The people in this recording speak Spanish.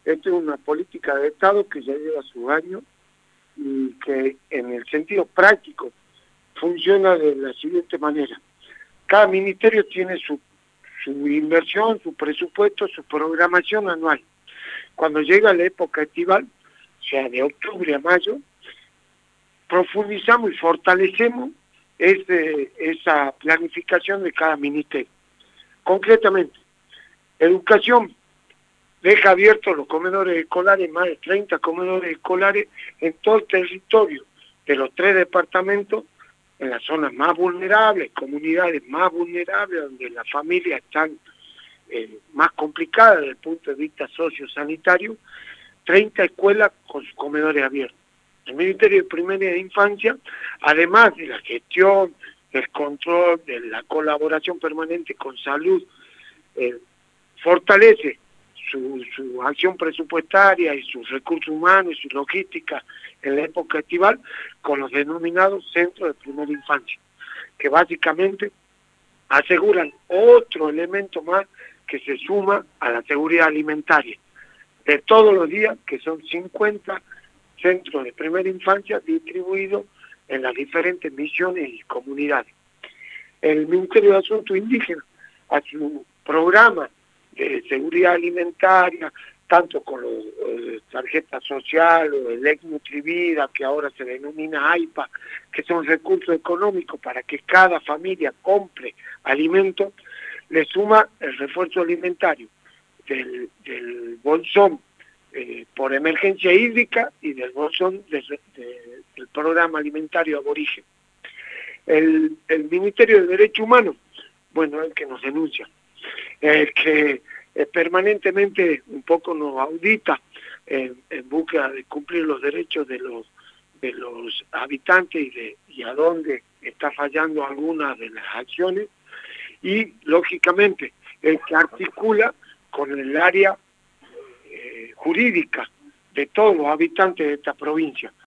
Esta es una política de Estado que ya lleva sus años y que en el sentido práctico funciona de la siguiente manera. Cada ministerio tiene su inversión, su presupuesto, su programación anual. Cuando llega la época estival, o sea, de octubre a mayo, profundizamos y fortalecemos esa planificación de cada ministerio. Concretamente, educación deja abiertos los comedores escolares, más de 30 comedores escolares en todo el territorio de los 3 departamentos, en las zonas más vulnerables, comunidades más vulnerables, donde las familias están más complicadas desde el punto de vista sociosanitario, 30 escuelas con sus comedores abiertos. El Ministerio de Primera Infancia, además de la gestión, del control, de la colaboración permanente con salud, fortalece su acción presupuestaria y sus recursos humanos y su logística en la época estival con los denominados centros de primera infancia, que básicamente aseguran otro elemento más que se suma a la seguridad alimentaria de todos los días, que son 50 centros de primera infancia distribuidos en las diferentes misiones y comunidades. El Ministerio de Asuntos Indígenas, a su programa de seguridad alimentaria, tanto con los tarjetas sociales, o el ex Nutrivida, que ahora se denomina AIPA, que son recursos económicos para que cada familia compre alimentos, le suma el refuerzo alimentario del bolsón por emergencia hídrica y del bolsón del programa alimentario aborigen. El Ministerio de Derechos Humanos, bueno, el que nos denuncia, el que permanentemente un poco nos audita en busca de cumplir los derechos de los habitantes y a dónde está fallando algunas de las acciones, y lógicamente el que articula con el área jurídica de todos los habitantes de esta provincia.